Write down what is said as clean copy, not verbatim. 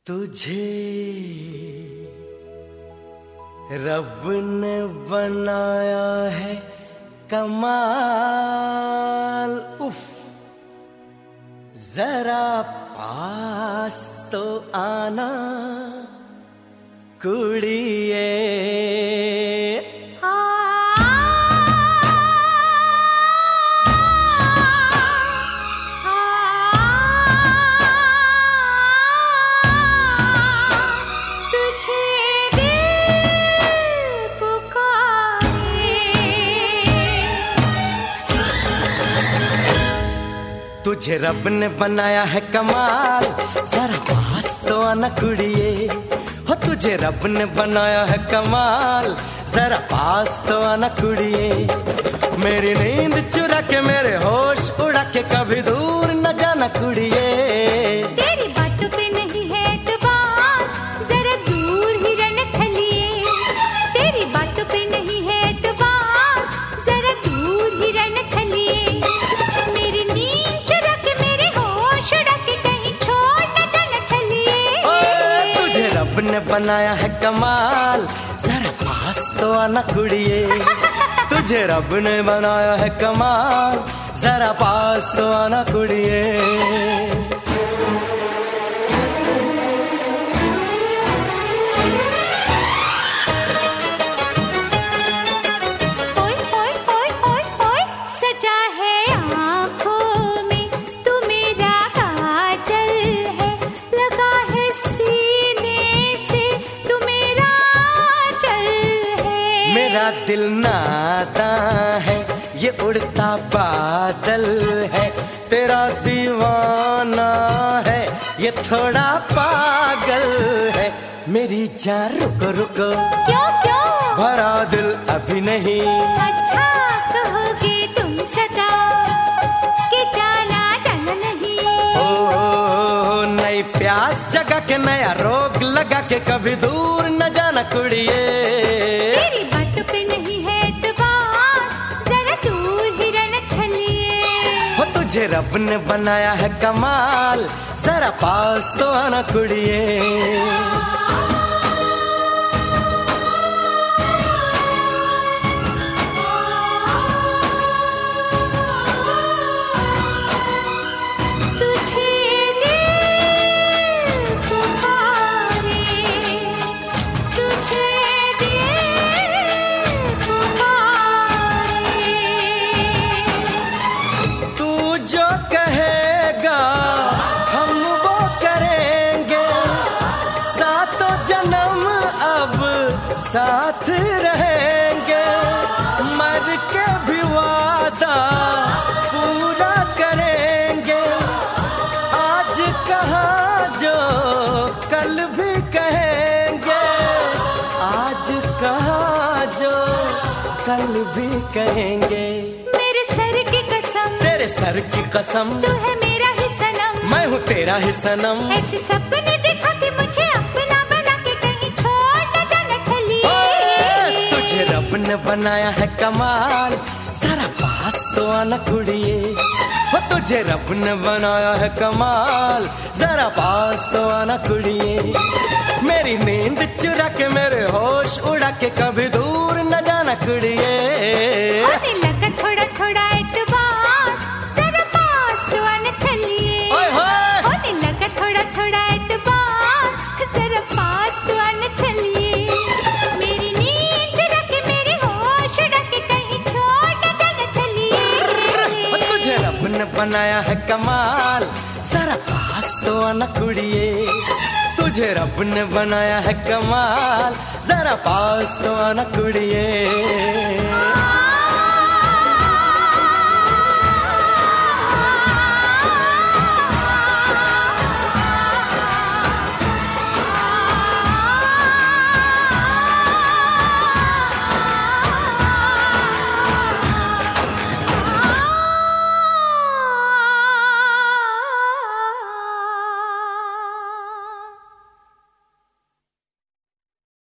तुझे रब ने बनाया है कमाल, उफ जरा पास तो आना कुड़िए। तुझे रब ने बनाया है कमाल, जरा पास तो आना कुड़िए। हो तुझे रब ने बनाया है कमाल, जरा पास तो आना कुड़िए। मेरी नींद चुरा के मेरे होश उड़ा के कभी दूर न जाना कुड़िए। तेरी बातों पे नहीं है एतबार, जरा दूर ही रहना छलिए। तेरी बातों पे नहीं है एतबार, जरा दूर ही रहना छलिए। मेरी नींद चुरा के मेरे होश उड़ा के कहीं छोड़ न जाना छलिए। तुझे रब ने बनाया है कमाल, जरा पास तो आना कुड़िए। तुझे रब ने बनाया है कमाल, जरा पास तो आना कुड़िए। मेरा दिल नादां है, ये उड़ता बादल है। तेरा दीवाना है, ये थोड़ा पागल है। मेरी जान रुको रुको, क्यों क्यों भरा दिल अभी नहीं। अच्छा कहोगे तुम सदा कि जाना जाना नहीं। ओ नई प्यास जगा के नया रोग लगा के कभी दूर न जाना कुड़िए। तेरी बातों पे नहीं है एतबार, जरा दूर ही रहना छलिए। हो तुझे रब ने बनाया है कमाल, जरा पास तो आना कुड़िए। कहेगा हम वो करेंगे, सातों जन्म अब साथ रहेंगे। मर के भी वादा पूरा करेंगे। आज कहा जो कल भी कहेंगे, आज कहा जो कल भी कहेंगे। मेरे सर की कसम, तेरे सर की कसम, तू है मेरा ही सनम, मैं हूँ तेरा ही सनम। ऐसे सपने दिखा के मुझे अपना बना के कहीं छोड़ न जाना छलिए। तुझे रब ने बनाया है कमाल, जरा पास तो आना कुड़िए। हो तुझे रब ने बनाया है कमाल, जरा पास तो आना कुड़िए। मेरी नींद चुरा के मेरे होश उड़ा के कभी दूर न जाना कुड़िए। होने लगा थोड़ा थोड़ा एतबार, जरा पास तो आना छलिए। होने लगा थोड़ा थोड़ा एतबार, जरा पास तो आना छलिए। मेरी नींद चुरा के मेरे होश उड़ा के कहीं छोड़ न जाना छलिए। तुझे रब ने बनाया है कमाल, जरा पास तो आना कुड़िए। तुझे रब ने बनाया है कमाल, जरा पास तो आना कुड़िए।